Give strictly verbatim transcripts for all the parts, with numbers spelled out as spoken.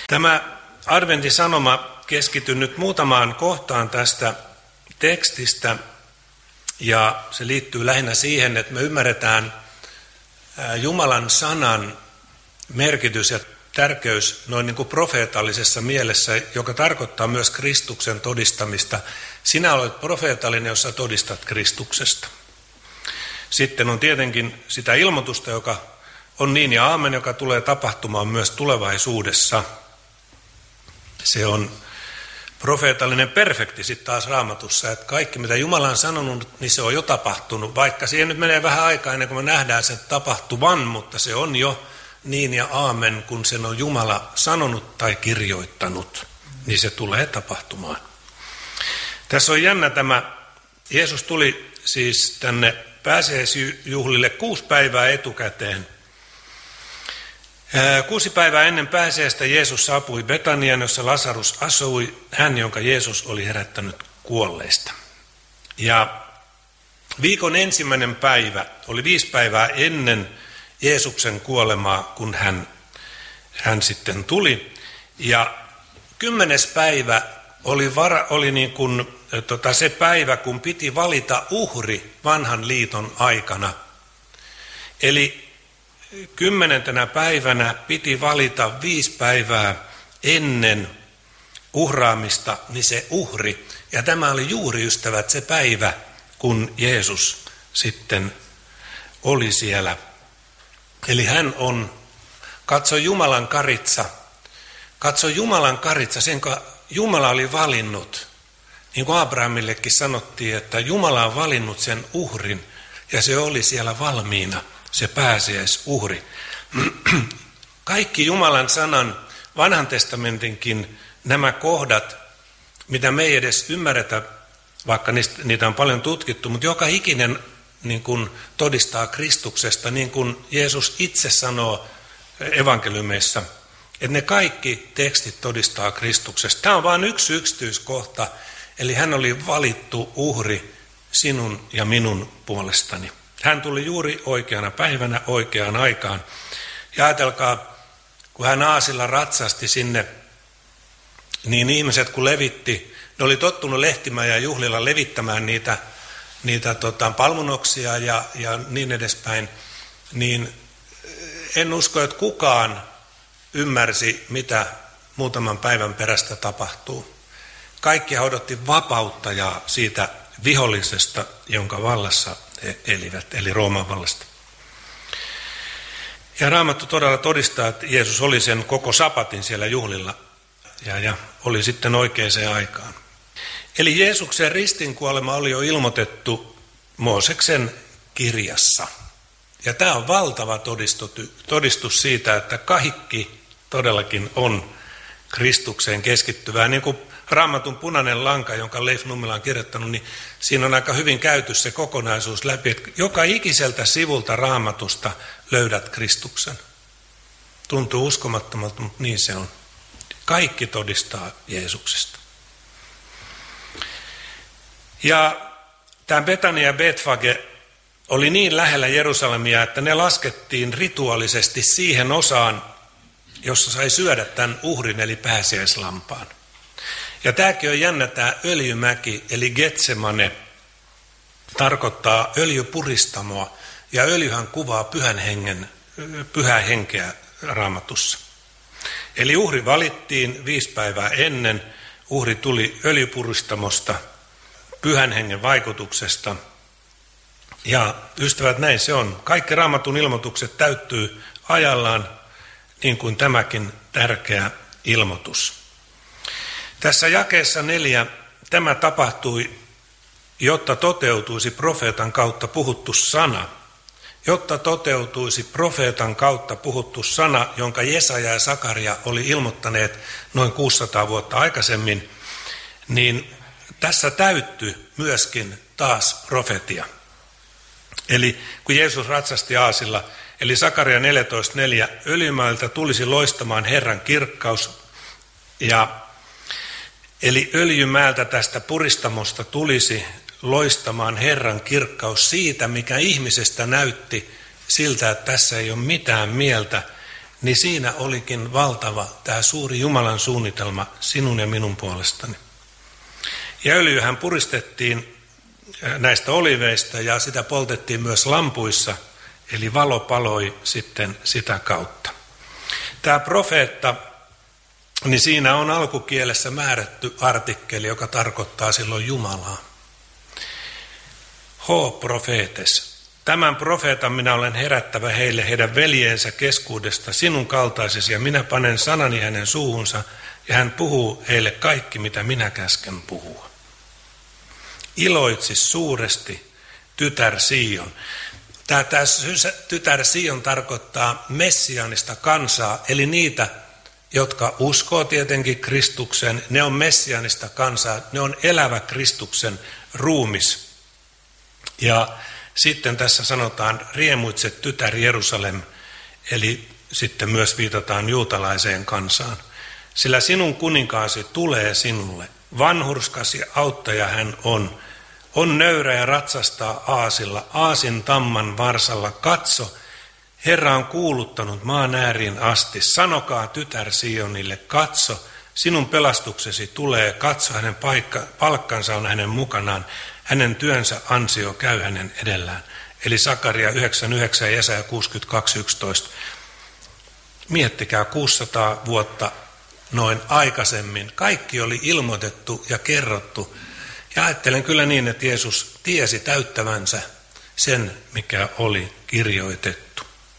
Tämä adventin sanoma keskittyy nyt muutamaan kohtaan tästä tekstistä, ja se liittyy lähinnä siihen, että me ymmärretään Jumalan sanan merkitys ja tärkeys noin niin kuin profeetallisessa mielessä, joka tarkoittaa myös Kristuksen todistamista. Sinä olet profeetallinen, jos sä todistat Kristuksesta. Sitten on tietenkin sitä ilmoitusta, joka on niin ja aamen, joka tulee tapahtumaan myös tulevaisuudessa. Se on profeetallinen perfekti sitten taas Raamatussa, että kaikki mitä Jumala on sanonut, niin se on jo tapahtunut. Vaikka siihen nyt menee vähän aikaa ennen kuin me nähdään sen tapahtuvan, mutta se on jo niin ja aamen, kun sen on Jumala sanonut tai kirjoittanut, niin se tulee tapahtumaan. Tässä on jännä tämä, Jeesus tuli siis tänne pääsiäisjuhlille kuusi päivää etukäteen. Kuusi päivää ennen pääsiäistä Jeesus saapui Betaniaan, jossa Lasarus asui, hän, jonka Jeesus oli herättänyt kuolleista. Ja viikon ensimmäinen päivä oli viisi päivää ennen Jeesuksen kuolemaa, kun hän, hän sitten tuli. Ja kymmenes päivä oli, vara, oli niin kuin, tota, se päivä, kun piti valita uhri vanhan liiton aikana. Eli kymmenentenä päivänä piti valita viisi päivää ennen uhraamista, niin se uhri. Ja tämä oli juuri, ystävät, se päivä, kun Jeesus sitten oli siellä. Eli hän on, katso Jumalan karitsa, katso Jumalan karitsa, sen kun Jumala oli valinnut. Niin kuin Abrahamillekin sanottiin, että Jumala on valinnut sen uhrin ja se oli siellä valmiina. Se pääsiäisuhri. Kaikki Jumalan sanan, vanhan testamentinkin nämä kohdat, mitä me ei edes ymmärretä, vaikka niistä, niitä on paljon tutkittu, mutta joka ikinen niin kuin todistaa Kristuksesta, niin kuin Jeesus itse sanoo evankeliumeissa, että ne kaikki tekstit todistaa Kristuksesta. Tämä on vain yksi yksityiskohta, eli hän oli valittu uhri sinun ja minun puolestani. Hän tuli juuri oikeana päivänä oikeaan aikaan. Ja ajatelkaa, kun hän aasilla ratsasti sinne, niin ihmiset kun levitti, ne oli tottunut lehtimään ja juhlilla levittämään niitä, niitä tota, palmunoksia ja, ja niin edespäin, niin en usko, että kukaan ymmärsi, mitä muutaman päivän perästä tapahtuu. Kaikki odotti vapauttajaa siitä vihollisesta, jonka vallassa he elivät, eli Rooman vallasta. Ja Raamattu todella todistaa, että Jeesus oli sen koko sapatin siellä juhlilla ja, ja oli sitten oikeaan aikaan. Eli Jeesuksen ristinkuolema oli jo ilmoitettu Mooseksen kirjassa. Ja tämä on valtava todistus siitä, että kaikki todellakin on Kristukseen keskittyvää. Niin kuin Raamatun punainen lanka, jonka Leif Nummila on kirjoittanut, niin siinä on aika hyvin käyty se kokonaisuus läpi, että joka ikiseltä sivulta Raamatusta löydät Kristuksen. Tuntuu uskomattomalta, mutta niin se on. Kaikki todistaa Jeesuksesta. Ja tämä Betania ja Betfage oli niin lähellä Jerusalemia, että ne laskettiin rituaalisesti siihen osaan, jossa sai syödä tämän uhrin eli pääsiäislampaan. Ja tämäkin on jännä, tämä öljymäki, eli Getsemane, tarkoittaa öljypuristamoa, ja öljyhän kuvaa pyhän hengen, pyhää henkeä Raamatussa. Eli uhri valittiin viisi päivää ennen, uhri tuli öljypuristamosta, pyhän hengen vaikutuksesta, ja ystävät, näin se on. Kaikki Raamatun ilmoitukset täyttyy ajallaan, niin kuin tämäkin tärkeä ilmoitus. Tässä jakeessa neljä tämä tapahtui, jotta toteutuisi profeetan kautta puhuttu sana. Jotta toteutuisi profeetan kautta puhuttu sana, jonka Jesaja ja Sakaria oli ilmoittaneet noin kuusisataa vuotta aikaisemmin, niin tässä täyttyi myöskin taas profetia. Eli kun Jeesus ratsasti aasilla, eli Sakaria neljätoista neljä, öljymäeltä tulisi loistamaan Herran kirkkaus, ja eli öljymäeltä tästä puristamosta tulisi loistamaan Herran kirkkaus siitä, mikä ihmisestä näytti siltä, että tässä ei ole mitään mieltä, niin siinä olikin valtava tämä suuri Jumalan suunnitelma sinun ja minun puolestani. Ja öljyhän puristettiin näistä oliveista ja sitä poltettiin myös lampuissa, eli valo paloi sitten sitä kautta. Tämä profeetta, niin siinä on alkukielessä määrätty artikkeli, joka tarkoittaa silloin Jumalaa. Ho profeetes. Tämän profeetan minä olen herättävä heille heidän veljeensä keskuudesta sinun kaltaisesi, ja minä panen sanani hänen suuhunsa, ja hän puhuu heille kaikki, mitä minä käsken puhua. Iloitsi suuresti, tytär Sion. Tämä, tämä tytär Sion tarkoittaa messiaanista kansaa, eli niitä, jotka uskoo tietenkin Kristuksen. Ne on messiaanista kansaa, ne on elävä Kristuksen ruumis. Ja sitten tässä sanotaan riemuitse tytär Jerusalem, eli sitten myös viitataan juutalaiseen kansaan. Sillä sinun kuninkaasi tulee sinulle, vanhurskas ja auttaja hän on. On nöyrä ja ratsastaa aasilla, aasin tamman varsalla. Katso, Herra on kuuluttanut maan ääriin asti. Sanokaa tytär Sionille, katso, sinun pelastuksesi tulee. Katso, hänen paikka, palkkansa on hänen mukanaan. Hänen työnsä ansio käy hänen edellään. Eli Sakaria yhdeksänkymmentäyhdeksän ja Jesaja kuusikymmentäkaksi yksitoista. Miettikää kuusisataa vuotta noin aikaisemmin. Kaikki oli ilmoitettu ja kerrottu. Ja ajattelen kyllä niin, että Jeesus tiesi täyttävänsä sen, mikä oli kirjoitettu.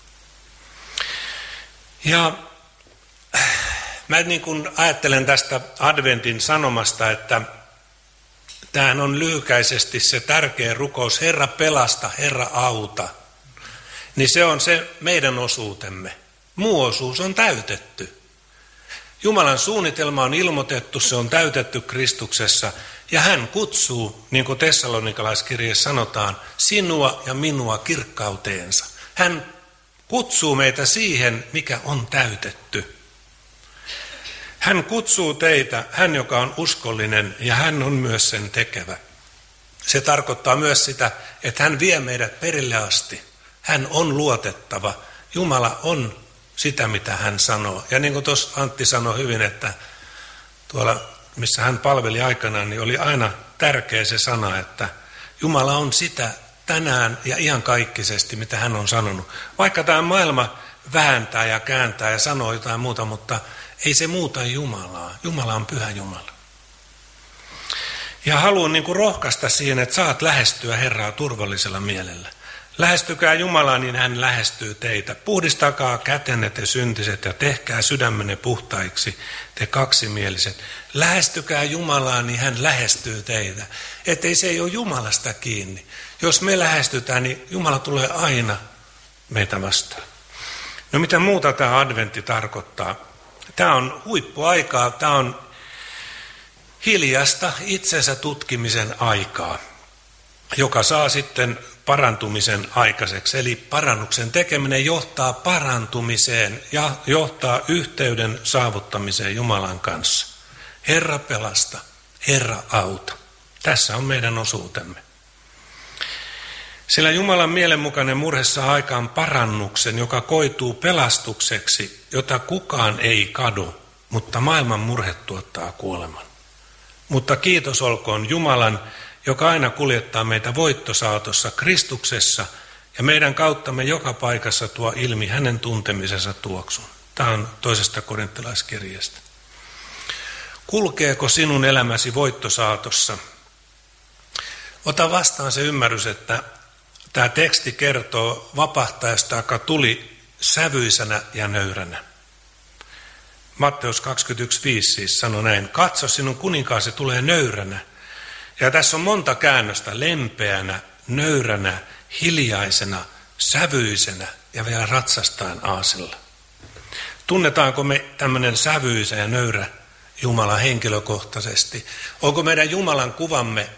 Ja mä niin kuin ajattelen tästä adventin sanomasta, että tämähän on lyhykäisesti se tärkeä rukous, Herra pelasta, Herra auta. Niin se on se meidän osuutemme. Muu osuus on täytetty. Jumalan suunnitelma on ilmoitettu, se on täytetty Kristuksessa. Ja hän kutsuu, niin kuin Tessalonikalaiskirjeessä sanotaan, sinua ja minua kirkkauteensa. Hän kutsuu meitä siihen, mikä on täytetty. Hän kutsuu teitä, hän joka on uskollinen, ja hän on myös sen tekevä. Se tarkoittaa myös sitä, että hän vie meidät perille asti. Hän on luotettava. Jumala on sitä, mitä hän sanoo. Ja niin kuin tuossa Antti sanoi hyvin, että tuolla, missä hän palveli aikanaan, niin oli aina tärkeä se sana, että Jumala on sitä tänään ja iankaikkisesti, mitä hän on sanonut. Vaikka tämä maailma vääntää ja kääntää ja sanoo jotain muuta, mutta ei se muuta Jumalaa. Jumala on pyhä Jumala. Ja haluan niin kuin rohkaista siihen, että saat lähestyä Herraa turvallisella mielellä. Lähestykää Jumalaa, niin hän lähestyy teitä. Puhdistakaa kätenne te syntiset ja tehkää sydämenne puhtaiksi te kaksimieliset. Lähestykää Jumalaa, niin hän lähestyy teitä. Ettei se ei ole Jumalasta kiinni. Jos me lähestytään, niin Jumala tulee aina meitä vastaan. No mitä muuta tämä adventti tarkoittaa? Tämä on huippuaikaa, tämä on hiljasta itsensä tutkimisen aikaa, joka saa sitten parantumisen aikaiseksi. Eli parannuksen tekeminen johtaa parantumiseen ja johtaa yhteyden saavuttamiseen Jumalan kanssa. Herra pelasta, Herra auta. Tässä on meidän osuutemme. Sillä Jumalan mielenmukainen murhe saa aikaan parannuksen, joka koituu pelastukseksi, jota kukaan ei kadu, mutta maailman murhe tuottaa kuoleman. Mutta kiitos olkoon Jumalan, joka aina kuljettaa meitä voittosaatossa Kristuksessa ja meidän kauttamme joka paikassa tuo ilmi hänen tuntemisensa tuoksun. Tämä on toisesta korinttilaiskirjasta. Kulkeeko sinun elämäsi voittosaatossa? Ota vastaan se ymmärrys, että tämä teksti kertoo vapahtajasta, joka tuli sävyisenä ja nöyränä. Matteus kaksikymmentäyksi viisi siis sanoi näin, katso sinun kuninkaasi tulee nöyränä. Ja tässä on monta käännöstä, lempeänä, nöyränä, hiljaisena, sävyisenä ja vielä ratsastaen aasilla. Tunnetaanko me tämmöinen sävyisä ja nöyrä Jumala henkilökohtaisesti? Onko meidän Jumalan kuvamme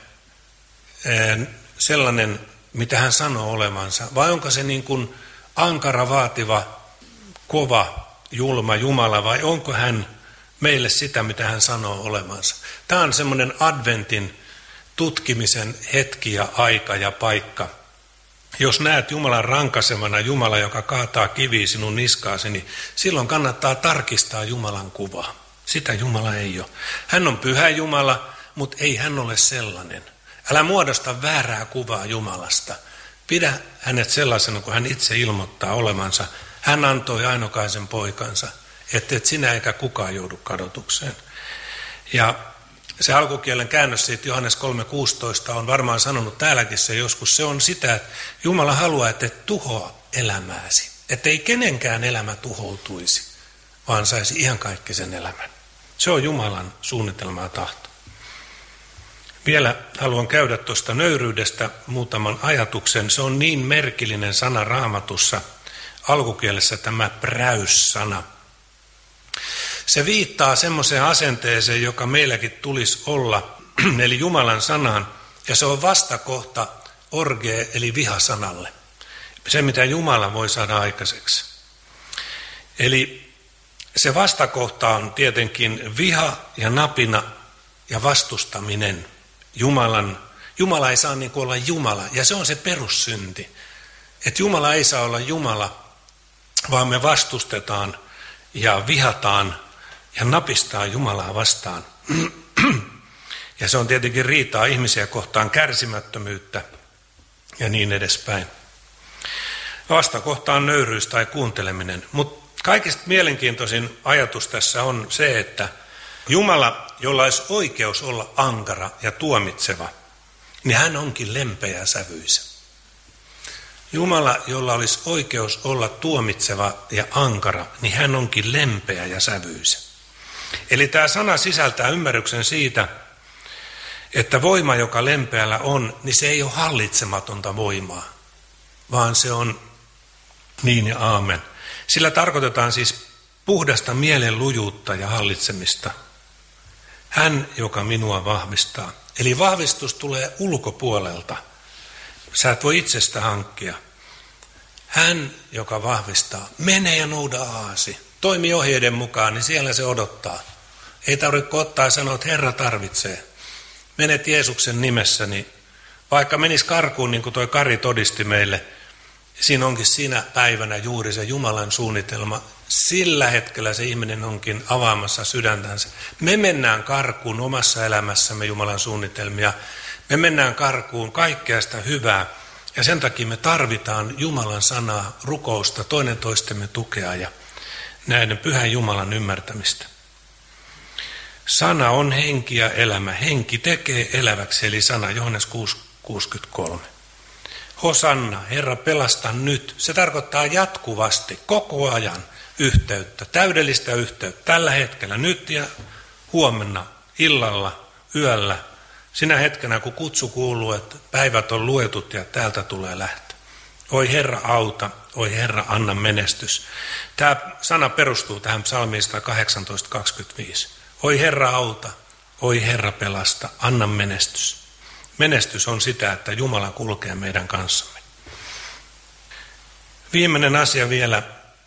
sellainen, mitä hän sanoo olevansa? Vai onko se niin kuin ankara, vaativa, kova, julma Jumala? Vai onko hän meille sitä, mitä hän sanoo olevansa? Tämä on semmoinen adventin tutkimisen hetki ja aika ja paikka. jos näet Jumalan rankaisevana, Jumala, joka kaataa kiviä sinun niskaasi, niin silloin kannattaa tarkistaa Jumalan kuvaa. Sitä Jumala ei ole. Hän on pyhä Jumala, mutta ei hän ole sellainen. Älä muodosta väärää kuvaa Jumalasta. Pidä hänet sellaisena, kun hän itse ilmoittaa olevansa. Hän antoi ainokaisen poikansa, etteet sinä eikä kukaan joudu kadotukseen. Ja se alkukielen käännös siitä Johannes kolme kuusitoista on varmaan sanonut täälläkin se joskus. Se on sitä, että Jumala haluaa, että et tuhoa elämääsi. Että ei kenenkään elämä tuhoutuisi, vaan saisi ihan kaikki sen elämän. Se on Jumalan suunnitelma ja tahto. Vielä haluan käydä tuosta nöyryydestä muutaman ajatuksen. Se on niin merkillinen sana Raamatussa, alkukielessä tämä präys-sana. Se viittaa semmoiseen asenteeseen, joka meilläkin tulisi olla, eli Jumalan sanaan, ja se on vastakohta orge, eli vihasanalle. Se, mitä Jumala voi saada aikaiseksi. Eli se vastakohta on tietenkin viha ja napina ja vastustaminen. Jumalan, Jumala ei saa niin kuin olla Jumala, ja se on se perussynti. Että Jumala ei saa olla Jumala, vaan me vastustetaan ja vihataan ja napistaa Jumalaa vastaan. Ja se on tietenkin riitaa ihmisiä kohtaan, kärsimättömyyttä ja niin edespäin. Vastakohta on nöyryys tai kuunteleminen. Mutta kaikista mielenkiintoisin ajatus tässä on se, että Jumala, jolla olisi oikeus olla ankara ja tuomitseva, niin hän onkin lempeä sävyisä. Jumala, jolla olisi oikeus olla tuomitseva ja ankara, niin hän onkin lempeä ja sävyisä. Eli tämä sana sisältää ymmärryksen siitä, että voima, joka lempeällä on, niin se ei ole hallitsematonta voimaa, vaan se on niin ja aamen. Sillä tarkoitetaan siis puhdasta mielen lujuutta ja hallitsemista. Hän, joka minua vahvistaa. Eli vahvistus tulee ulkopuolelta. Sä et voi itsestä hankkia. Hän, joka vahvistaa. Mene ja nouda aasi. Toimi ohjeiden mukaan, niin siellä se odottaa. Ei tarvitse ottaa ja sanoa, että Herra tarvitsee. Menet Jeesuksen nimessä, niin vaikka menis karkuun, niin kuin toi Kari todisti meille, siinä onkin siinä päivänä juuri se Jumalan suunnitelma. Sillä hetkellä se ihminen onkin avaamassa sydäntänsä. Me mennään karkuun omassa elämässämme Jumalan suunnitelmia. Me mennään karkuun kaikkea sitä hyvää. Ja sen takia me tarvitaan Jumalan sanaa, rukousta, toinen toistemme tukea ja näiden pyhän Jumalan ymmärtämistä. Sana on henki ja elämä. Henki tekee eläväksi, eli sana Johannes kuusi kuusikymmentäkolme. Hosanna, Herra pelasta nyt. Se tarkoittaa jatkuvasti, koko ajan yhteyttä, täydellistä yhteyttä. Tällä hetkellä, nyt ja huomenna, illalla, yöllä. Sinä hetkenä, kun kutsu kuuluu, että päivät on luetut ja täältä tulee lähtö. Oi Herra auta, oi Herra anna menestys. Tämä sana perustuu tähän psalmiin sata kahdeksantoista kaksikymmentäviisi. Oi Herra auta, oi Herra pelasta, anna menestys. Menestys on sitä, että Jumala kulkee meidän kanssamme. Viimeinen asia vielä.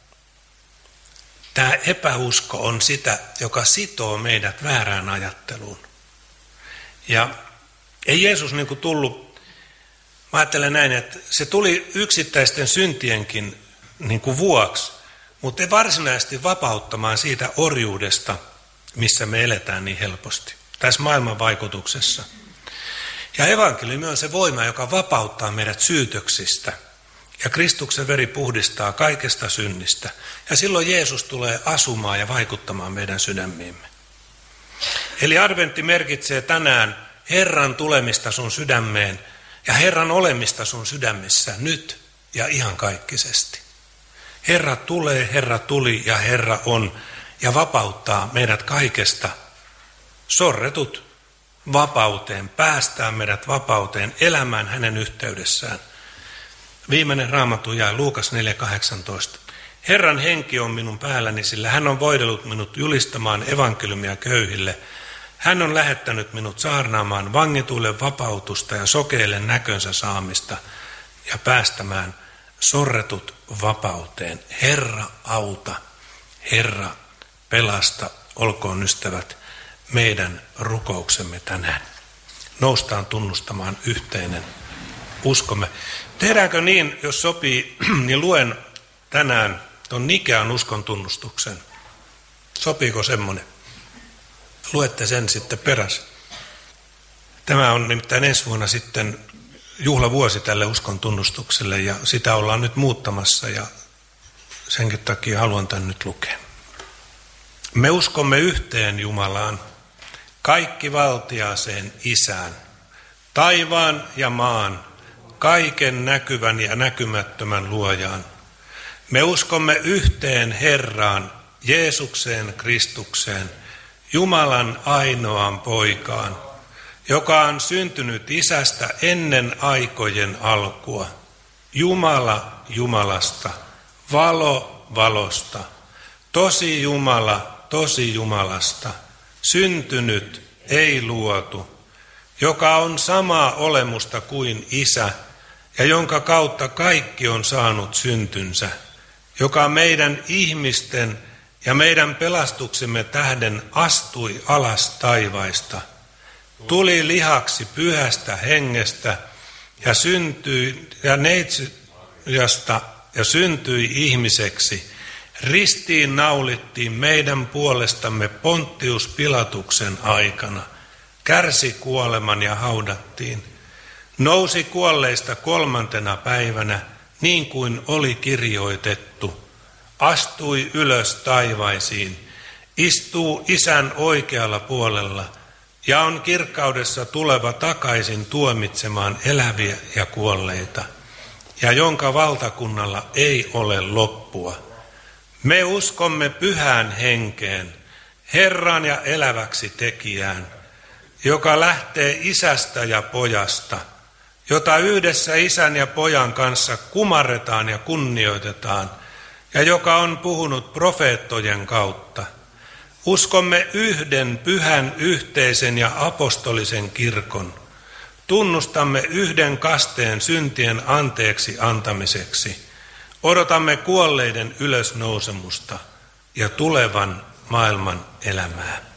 Tämä epäusko on sitä, joka sitoo meidät väärään ajatteluun. Ja ei Jeesus niin kuin tullut, mä ajattelen näin, että se tuli yksittäisten syntienkin niin kuin vuoksi, mutta ei varsinaisesti vapauttamaan siitä orjuudesta, missä me eletään niin helposti, tässä maailman vaikutuksessa. Ja evankeliumi on se voima, joka vapauttaa meidät syytöksistä. Ja Kristuksen veri puhdistaa kaikesta synnistä. Ja silloin Jeesus tulee asumaan ja vaikuttamaan meidän sydämiimme. Eli adventti merkitsee tänään Herran tulemista sun sydämeen ja Herran olemista sun sydämissä nyt ja ihan kaikkisesti. Herra tulee, Herra tuli ja Herra on ja vapauttaa meidät kaikesta. Sorretut vapauteen, päästää meidät vapauteen, elämään hänen yhteydessään. Viimeinen raamattu jae Luukas neljä kahdeksantoista. Herran henki on minun päälläni, sillä hän on voidellut minut julistamaan evankeliumia köyhille. Hän on lähettänyt minut saarnaamaan vangituille vapautusta ja sokeille näkönsä saamista ja päästämään sorretut vapauteen. Herra auta, Herra pelasta, olkoon ystävät meidän rukouksemme tänään. Noustaan tunnustamaan yhteinen uskomme. Tehdäänkö niin, jos sopii, niin luen tänään tuon Nikean uskon tunnustuksen. Sopiiko semmoinen? Luette sen sitten perässä. Tämä on nimittäin ensi vuonna sitten juhlavuosi tälle uskon tunnustukselle ja sitä ollaan nyt muuttamassa ja senkin takia haluan tämän nyt lukea. Me uskomme yhteen Jumalaan, kaikki valtiaaseen Isään, taivaan ja maan, kaiken näkyvän ja näkymättömän luojaan. Me uskomme yhteen Herraan, Jeesukseen Kristukseen, Jumalan ainoaan poikaan, joka on syntynyt Isästä ennen aikojen alkua, Jumala Jumalasta, valo valosta, tosi Jumala tosi Jumalasta, syntynyt, ei luotu, joka on samaa olemusta kuin Isä ja jonka kautta kaikki on saanut syntynsä, joka meidän ihmisten ja meidän pelastuksemme tähden astui alas taivaista, tuli lihaksi pyhästä hengestä ja syntyi ja neitsijasta ja syntyi ihmiseksi. Ristiin naulittiin meidän puolestamme Pontius Pilatuksen aikana, kärsi kuoleman ja haudattiin. Nousi kuolleista kolmantena päivänä, niin kuin oli kirjoitettu. Astui ylös taivaisiin, istuu Isän oikealla puolella ja on kirkkaudessa tuleva takaisin tuomitsemaan eläviä ja kuolleita, ja jonka valtakunnalla ei ole loppua. Me uskomme pyhään henkeen, Herran ja eläväksi tekijään, joka lähtee Isästä ja Pojasta, jota yhdessä Isän ja Pojan kanssa kumarretaan ja kunnioitetaan, ja joka on puhunut profeettojen kautta. Uskomme yhden pyhän yhteisen ja apostolisen kirkon. Tunnustamme yhden kasteen syntien anteeksi antamiseksi. Odotamme kuolleiden ylösnousemusta ja tulevan maailman elämää.